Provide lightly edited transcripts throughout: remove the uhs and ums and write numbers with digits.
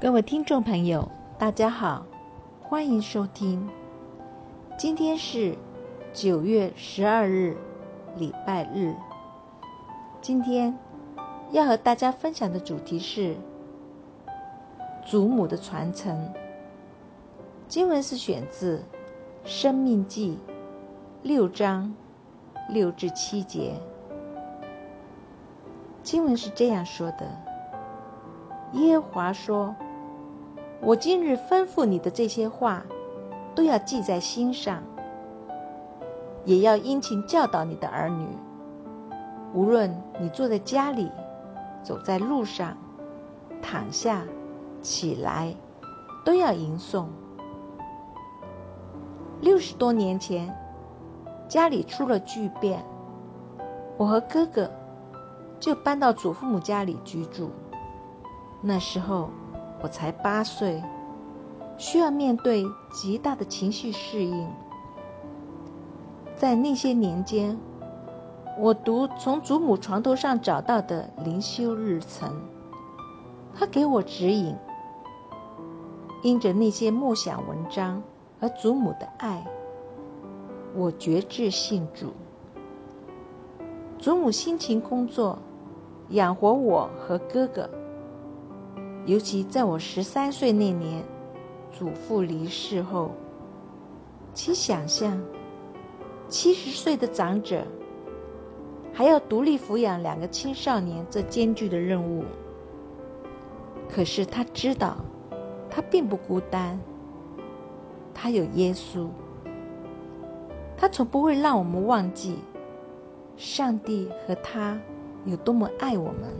各位听众朋友，大家好，欢迎收听。今天是9月12日，礼拜日。今天要和大家分享的主题是祖母的传承。经文是选自《申命记》6章6至7节。经文是这样说的：耶和华说，我今日吩咐你的这些话，都要记在心上，也要殷勤教导你的儿女。无论你坐在家里，走在路上，躺下，起来，都要吟诵。60多年前，家里出了巨变，我和哥哥就搬到祖父母家里居住。那时候我才8岁，需要面对极大的情绪适应。在那些年间，我读从祖母床头上找到的灵修日程，他给我指引。因着那些默想文章和祖母的爱，我决志信主。祖母辛勤工作，养活我和哥哥。尤其在我13岁那年，祖父离世后，其想象70岁的长者还要独立抚养2个青少年这艰巨的任务。可是他知道他并不孤单，他有耶稣。他从不会让我们忘记上帝和他有多么爱我们。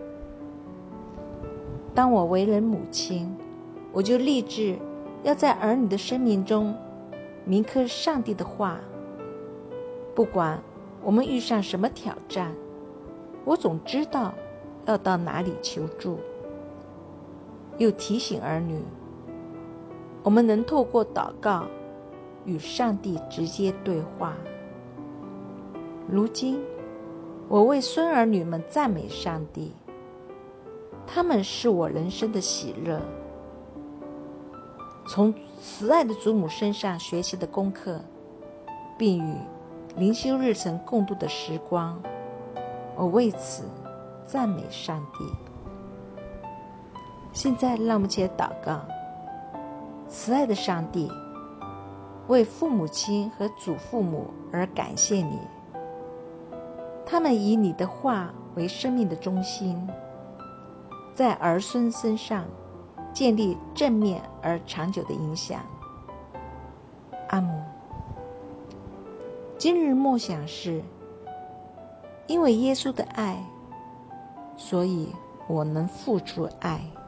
当我为人母亲，我就立志要在儿女的生命中铭刻上帝的话。不管我们遇上什么挑战，我总知道要到哪里求助。又提醒儿女，我们能透过祷告与上帝直接对话。如今，我为孙儿女们赞美上帝，他们是我人生的喜乐。从慈爱的祖母身上学习的功课，并与灵修日程共度的时光，我为此赞美上帝。现在让我们一起祷告。慈爱的上帝，为父母亲和祖父母而感谢你，他们以你的话为生命的中心，在儿孙身上建立正面而长久的影响。阿们。今日默想是：因为耶稣的爱，所以我能付出爱。